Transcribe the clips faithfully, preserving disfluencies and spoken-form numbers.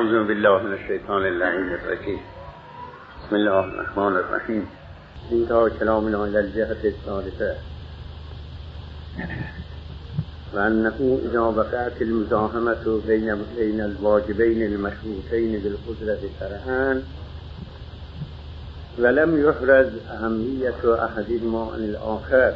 اعوذ بالله من الشیطان اللعین الرجیم. بسم الله الرحمن الرحیم. انتهى كلامنا إلى الجهة الثالثة، وأنه إذا وقعت المزاحمة بين بين الواجبين المشروطين بالقدرة شرعا ولم يحرز أهمية أحدهما عن الآخر،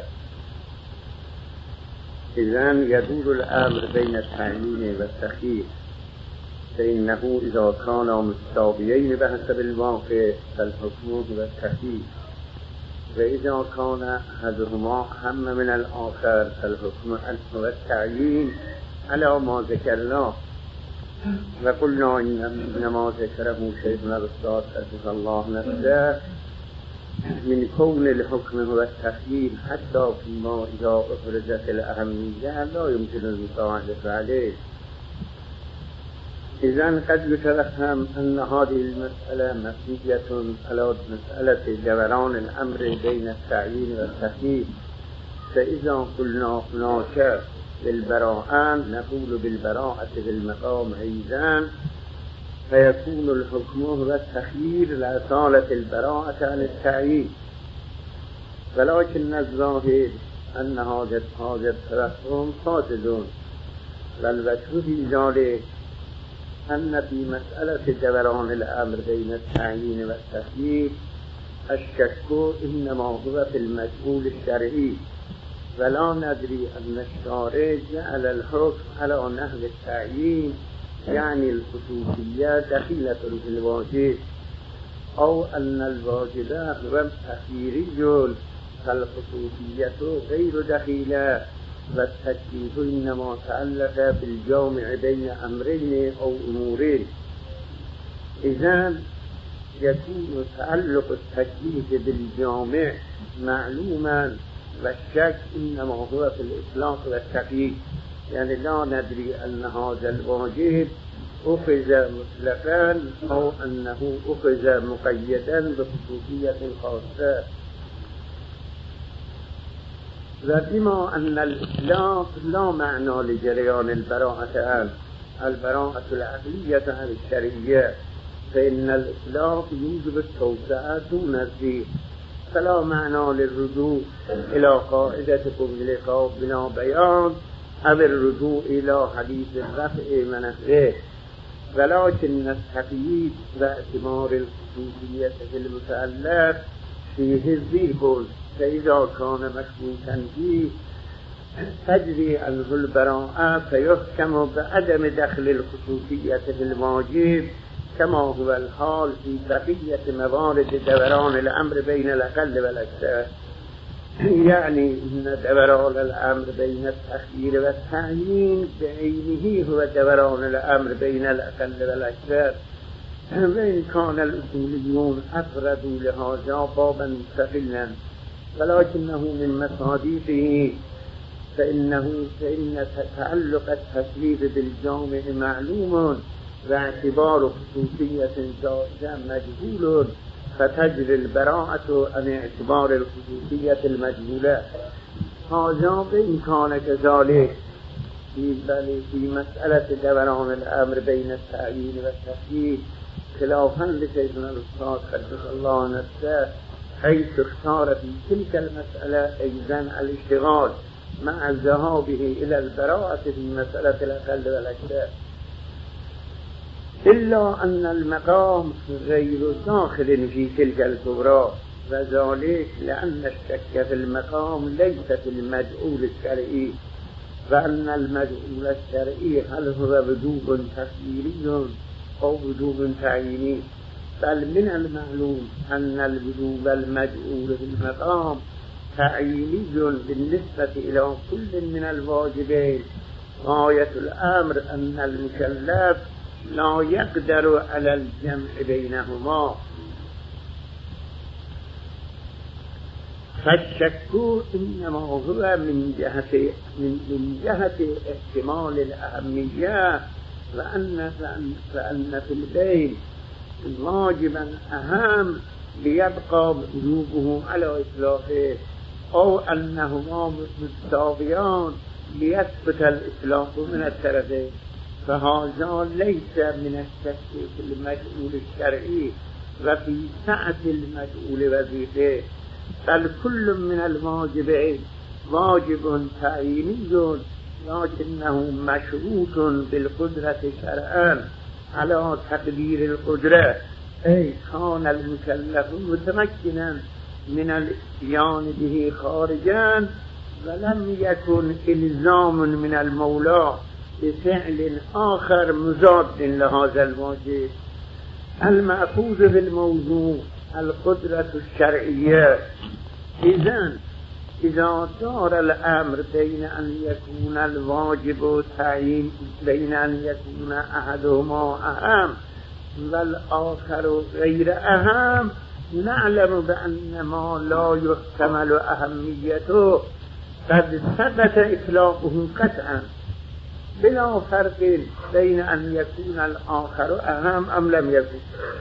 إذن يدور الأمر بين التعيين والتخيير، فإنه إذا كان متساويين بحسب الواقع فالحكم هو التخيير، وإذا كان أحدهما أهم من الآخر فالحكم هو التعيين على ما ذكرناه. وقلنا إنما ذكره شيخنا الأستاذ قدس الله نفسه من كون الحكم هو التخيير حتى فيما إذا أفرزت الأهمية لا يمكن المساعدة عليه. إذن قد يتفهم أن هذه المسألة مبنية على مسألة دوران الأمر بين التعيين والتخيير، فإذا قلنا هناك بالبراءة نقول بالبراءة بالمقام أيضا، فيكون الحكم هو التخيير لأصالة البراءة عن التعيين. ولكن الظاهر أن هذا هذا التفهم فاسد، والوجه في ذلك أن في مسألة دوران الأمر بين التعيين والتخيير الشك إنما هو في المجهول الشرعي، ولا ندري أن الشارع جعل الحكم على نحو التعيين يعني الخصوصية دخيلة في الواجب، أو أن الواجب هو تخييري فالخصوصية غير دخيلة، والتكليف إنما تعلق بالجامع بين أمرين أو أمورين. إذن يكون تعلق التكليف بالجامع معلوما، والشك إنما هو في الإطلاق والتقييد، يعني لا ندري أن هذا الواجب أخذ مطلقا أو أنه أخذ مقيدا بخصوصية خاصة. وبما أن الإطلاق لا معنى لجريان البراءة عنه، البراءة العقلية عن الشرعية، فإن الإطلاق يوجب التوسعة دون الزيد، فلا معنى للرجوع إلى قاعدة قبل بلا بيان أو الرجوع إلى حديث الرفع منفه، ولكن التقييد واعتبار الخصوصية في المتألف فيه الزيد، فإذا كان مشروطا فيه تجري عنه البراءة فيحكم بعدم دخل الخصوصية في الواجب، كما هو الحال في بقية موارد دوران الأمر بين الأقل والأكثر. يعني إن دوران الأمر بين التخيير والتعيين بعينه هو دوران الأمر بين الأقل والأكثر، وإن كان الأصوليون أفردوا لهذا بابا مستقلا، ولكنه من مصادفه فإنه فإن تعلق التكليف بالجامع معلوم، واعتبار خصوصية زائدة مجهول، فتجري البراءة عن اعتبار الخصوصية المجهولة. هذا إن كان كذلك في في مسألة دوران الأمر بين التعيين والتخيير خلافا لشيخنا الأستاذ قدس الله نفسه، حيث اختار في تلك المسألة أيضا الاشتغال مع ذهابه إلى البراءة في مسألة الأقل والأكثر، إلا أن المقام غير داخل في تلك الكبرى، وذلك لأن الشك في المقام ليس في المجعول الشرعي، وأن المجعول الشرعي هل هو وجوب تخييري أو وجوب تعييني، بل من المعلوم أن الوجوب المجعول في المقام تعييني بالنسبة إلى كل من الواجبين. غاية الأمر أن المكلف لا يقدر على الجمع بينهما، فالشك إنما هو من جهة من, من جهة احتمال الأهمية، وأن فأن في البين واجبا أهم ليبقى وجوبه على إطلاقه، أو أنهما متساويان ليثبت الإطلاق من الطرفين، فهذا ليس من الشك في المدعول الشرعي وفي سعة المدعول وظيفه، بل كل من الواجبين واجب تعييني لكنه مشروط بالقدرة شرعا على تقدير القدرة، أي كان المكلف متمكنا من الاتيان به خارجا ولم يكن إلزام من المولى بفعل آخر مضاد لهذا الواجب. المأخوذ بالموضوع القدرة الشرعية. إذن إذا دار الأمر بين أن يكون الواجب تعيين بين أن يكون أحدهما أهم والآخر غير أهم، نعلم بأن ما لا يحتمل أهميته قد ثبت إطلاقه قطعا بلا فرق بين أن يكون الآخر أهم أم لم يكن.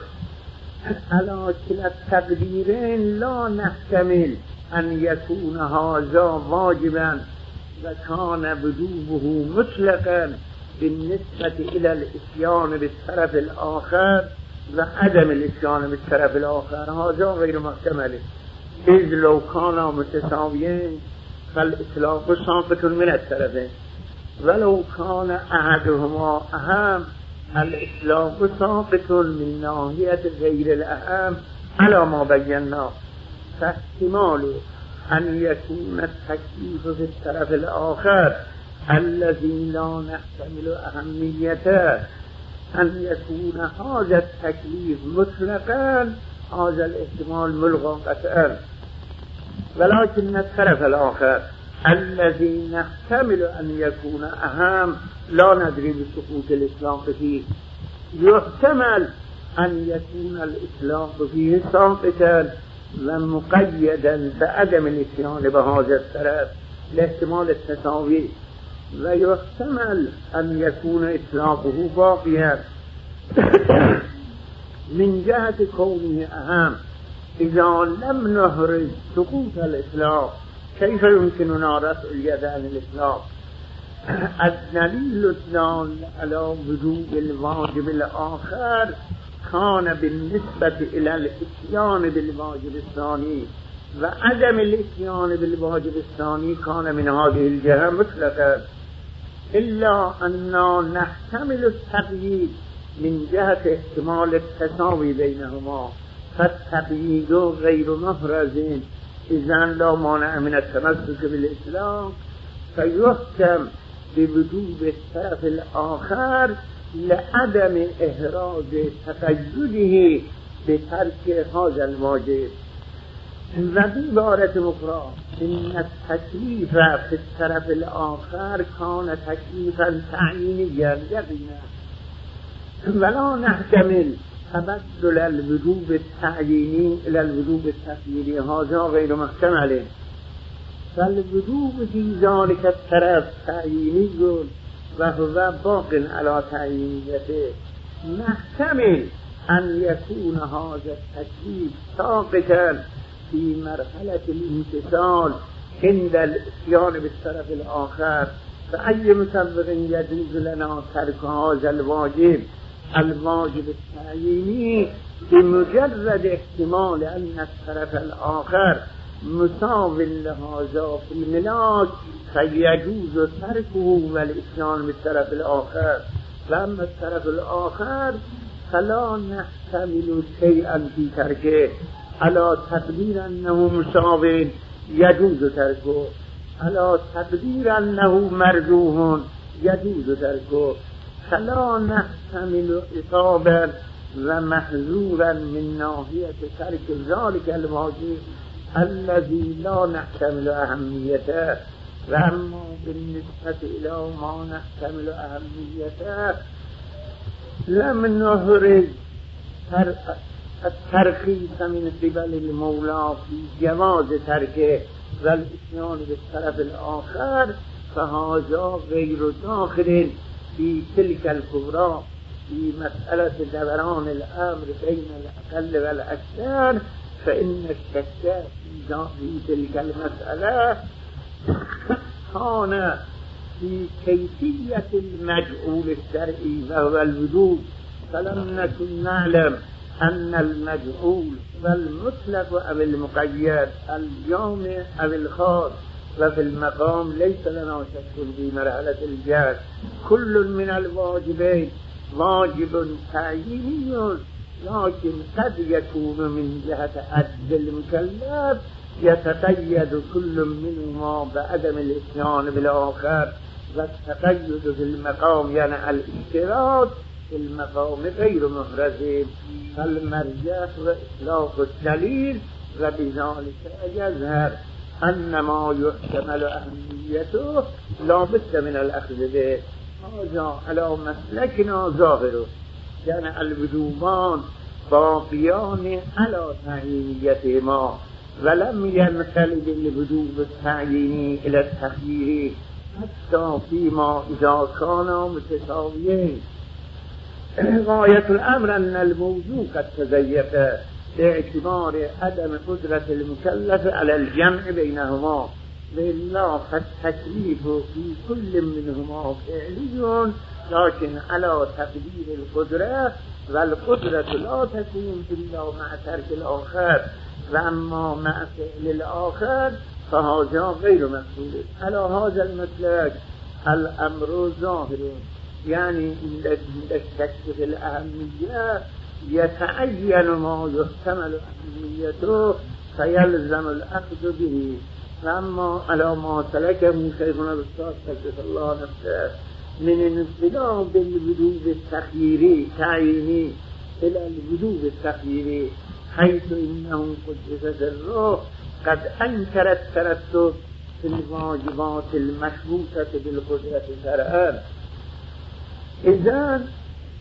على كلا التقديرين لا نحتمل أن يكون هذا واجبا وكان وجوبه مطلقا بالنسبة إلى الإتيان بالطرف الآخر وعدم الإتيان بالطرف الآخر، هذا غير محتمل. إذ لو كانا متساويين فالإطلاق ساقط من الطرفين، ولو كان أحدهما أهم الإطلاق ساقط من ناحية غير الأهم على ما بينا. فاحتمال أن يكون التكليف في الطرف الآخر الذي لا نحتمل أهميته أن يكون هذا التكليف مطلقا، هذا الاحتمال ملغى قطعا. ولكن الطرف الآخر الذي نحتمل أن يكون أهم لا ندري بسقوط الإطلاق فيه، يحتمل أن يكون الإطلاق فيه ساقطا ومقيدا بعدم الاتيان بهذا الطرف لاحتمال التساوي، ويحتمل أن يكون إطلاقه باقيا من جهة كونه أهم. إذا لم نهرج سقوط الإطلاق كيف يمكننا رفع اليد عن الإطلاق؟ الدليل الدال على وجوب الواجب الآخر كان بالنسبة إلى الإتيان بالواجب الثاني، وعدم الإتيان بالواجب الثاني كان من هذه الجهة مطلقا، إلا أننا نحتمل التقييد من جهة احتمال التساوي بينهما، فالتقييد غير محرز، إذن لا مانع من التمسك بالإسلام، فيحكم بوجوب الطرف الآخر لعدم إحراز تقيده بترك هذا الواجب. وبعبارة أخرى إن التكليف في الطرف الآخر كان تكليفا تعيينيا يقينا، ولا نحتمل تبدل الوجوب التعييني إلى الوجوب التقييدي، هذا غير محتمل. فالوجوب في ذلك الطرف تعييني وهو باق على تعيينيته. نحتمل أن يكون هذا التكليف ساقطا في مرحلة الامتثال عند الاتيان بالطرف الآخر، فأي مصور يجوز لنا ترك هذا الواجب الواجب التعييني بمجرد احتمال أن الطرف الآخر مساو لهذا في الملاك فيجوز تركه والاتيان بالطرف الآخر. وأما الطرف الآخر فلا نحتمل شيئا في تركه، على تقدير أنه مساو يجوز تركه، على تقدير أنه مرجوح يجوز تركه، فلا نحتمل إصابا ومحذورا من ناحية ترك ذلك الواجب الذي لا نحتمل أهميته. وأما بالنسبة إلى ما نحتمل أهميته لم نهرج الترخيص من قبل المولى في جواز تركه والإتيان بالطرف الآخر، فهذا غير داخل في تلك الكبرى في مسألة دوران الأمر بين الأقل والأكثر. فإن الشك في تلك المسألة كان في كيفية المجعول الشرعي وهو الوجود، فلم نكن نعلم أن المجعول والمطلق أو المقيد الجامع أو الخاص وفي المقام ليس لنا شك في مرحلة الجهل. كل من الواجبين واجب تعييني، لكن قد يكون من جهة عجز المكلف يتقيد كل منهما بعدم الاتيان بالآخر، والتقيد في المقام يعني الاشتراك في المقام غير محرز، فالمرجع وإطلاق الدليل، وبذلك يظهر أن ما يحتمل أهميته لا بد من الأخذ به. هذا على مسلكنا ظاهره، يعني الوجوبان باقيان على تعيينيتهما، ولم ينقلب الوجوب التعييني إلى التخيير حتى فيما إذا كانا متساويين. غاية الأمر أن الموضوع قد تزيف باعتبار عدم قدرة المكلف على الجمع بينهما، وإلا فالتكليف في كل منهما فعلي، لكن على تقدير القدرة، والقدرة لا تكون إلا مع ترك الآخر، وأما مع فعل الآخر فهذا غير مقصود. على هذا المسلك الأمر ظاهر، يعني عند الشك في الأهمية يتعين ما يحتمل أهميته فيلزم الأخذ به. فأما على ما سلكه شيخنا الأستاذ قدس الله نفسه من انقلاب بالوجوب التخييري تعييني إلى الوجوب التخييري، حيث إنه قدس سره قد أنكر الترتب في الواجبات المشروطة بالقدرة شرعا. إذن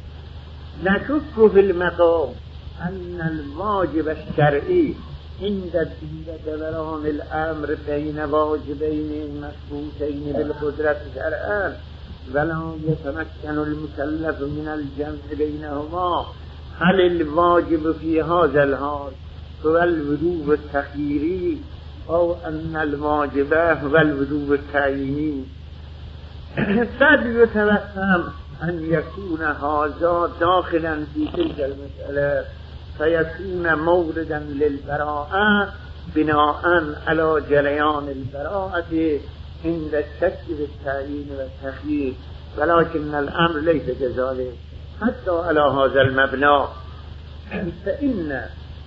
نشك في المقام أن الواجب الشرعي عند دوران الأمر بين واجبين مشروطين بالقدرة شرعا ولا يتمكن المكلف من الجمع بينهما، هل الواجب في هذا الحال هو الوجوب التخييري أو أن الواجب هو الوجوب التعييني؟ قد يتوهم أن يكون هذا داخلا في تلك المسألة فيكون موردا للبراءة بناء على جريان البراءة عند الشك بالتعيين والتخيير، ولكن الأمر ليس كذلك حتى على هذا المبنى. فإن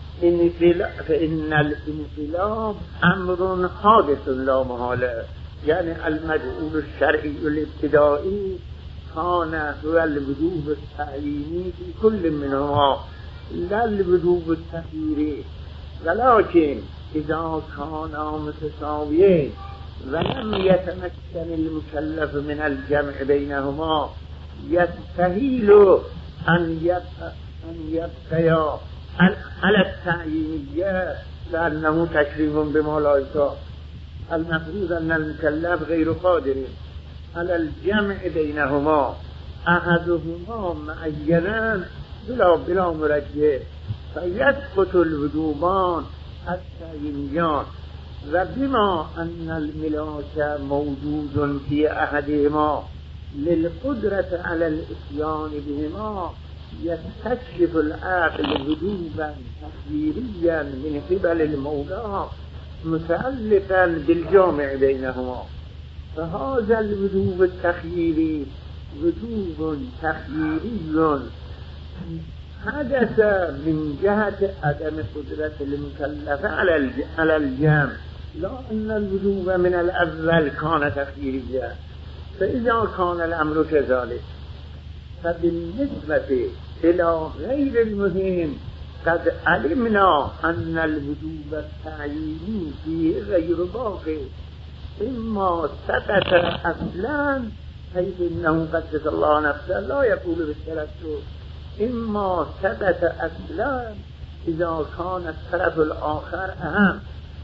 فإن الانقلاب أمر حادث لا محالة، يعني المجعول الشرعي الابتدائي كان هو الوجوب التعييني في كل منهما لا الوجوب التخييري، ولكن إذا كانا متساويين ولم يتمكن المكلف من الجمع بينهما يستحيل أن يبقى أن يبقيا على التعيينية، لأنه تشريف بما لا يطاق. المفروض أن المكلف غير قادر على الجمع بينهما، أحدهما معينا بلا بلا مرجع، فيسقط الوجوبان التعيينيان. وبما أن الملاك موجود في أحدهما للقدرة على الإتيان بهما، يستكشف العقل وجوبا تخييريا من قبل المولى متألفا بالجامع بينهما. فهذا الوجوب التخييري وجوب تخييري حدث من جهة عدم قدرة المكلف على الجمع، لا أن الوجوب من الأول كان تخييريا. فإذا كان الأمر كذلك فبالنسبة إلى غير المهم قد علمنا أن الوجوب التعييني فيه غير باقي، إما ثبت أصلا حيث إنه قدس الله نفسه لا يقول بالترتب، إما ثبت أصلا إذا كان الطرف الآخر أهم،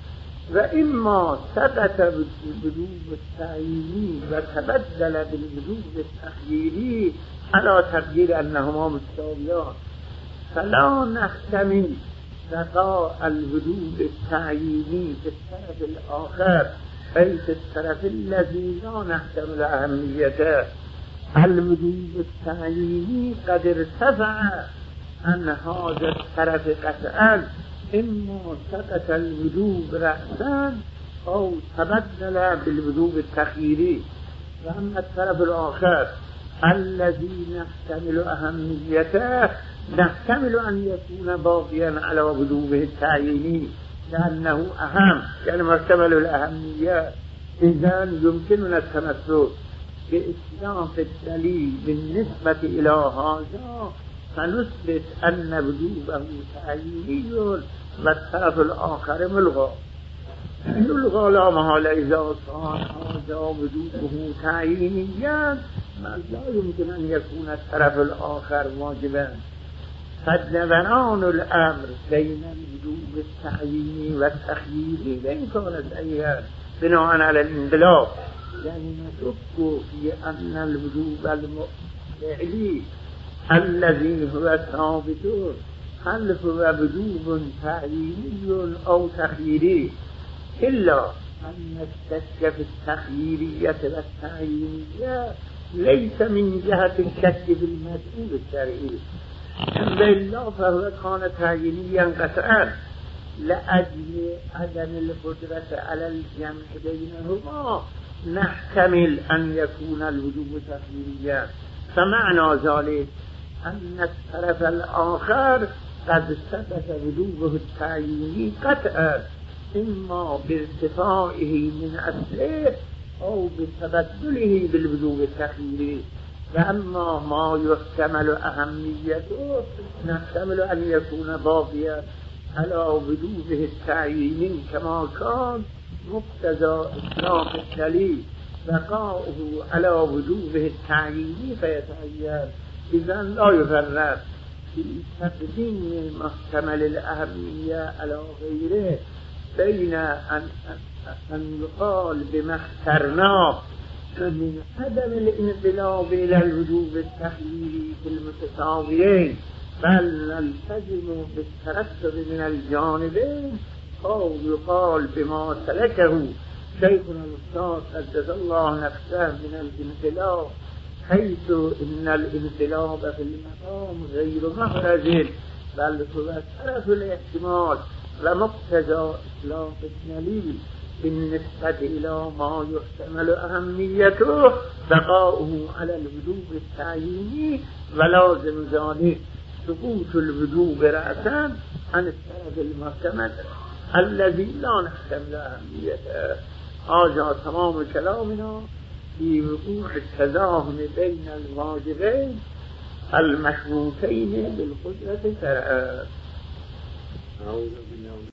وإما ثبت بالوجوب التعييني وتبدل بالوجوب التخييري على تقدير أنهما متساويان. فلا نحتمل بقاء الوجوب التعييني في الطرف الآخر أي في الطرف الذي لا نحتمل أهميته الوجوب التعييني قد ارتفع عن هذا الطرف قطعا، إما سقط الوجوب رأسا أو تبدل بالوجوب التخييري. وأما الطرف الآخر الذي نحتمل أهميته نحتمل أن يكون باقيا على وجوبه التعييني لأنه أهم، يعني محتمل الأهمية. إذن يمكننا التمسك بإسلاف الدليل بالنسبة إلى هذا فنثبت أن وجوبه تعييني والطرف الآخر ملغى. يلغى لا محالة إذا صار هذا وجوبه تعيينيا لا يمكن أن يكون الطرف الآخر واجبا. فجبران الأمر بين الوجوب التعييني والتخييري وإن كانت أيها بناء على الانقلاب، يعني نشك في أن الوجوب الفعلي الذي هو ثابت هل هو وجوب تعييني أو تخييري، إلا أن الشك في التخييرية والتعيينية ليس من جهة الشك في المسؤول الشرعي، إلا فهو كان تعيينيا قطعا لأجل عدم القدرة على الجمع بينهما نحتمل أن يكون الوجوب تخييريا. فمعنى ذلك أن الطرف الآخر قد ثبت وجوبه التعييني قطعا، إما بارتفاعه من أصله أو بتبدله بالوجوب التخييري. وأما ما يحتمل أهميته نحتمل أن يكون باقيا على وجوبه التعييني كما كان مقتضى إطلاق الدليل بقاؤه على وجوبه التعييني فيتغير. إذن لا يفرق في تقديم محتمل الأهمية على غيره بين أن, أن يقال بما اخترناه من عدم الانقلاب إلى الوجوب التخييري في المتساويين، بل نلتزم بالترتب من الجانبين، أو يقال بما سلكه شيخنا الأستاذ قدس الله نفسه من الانقلاب، حيث إن الانقلاب في المقام غير محرز بل هو طرف الاحتمال ومقتضى إطلاق الدليل بالنسبة إلى ما يحتمل أهميته بقاؤه على الوجوب التعييني، ولازم ذلك سقوط الوجوب رأسا عن الطرف المحتمل الذي لا نحتمل أهميته. هذا تمام كلامنا في وقوع التزاحم بين الواجبين المشروطين بالقدرة شرعا.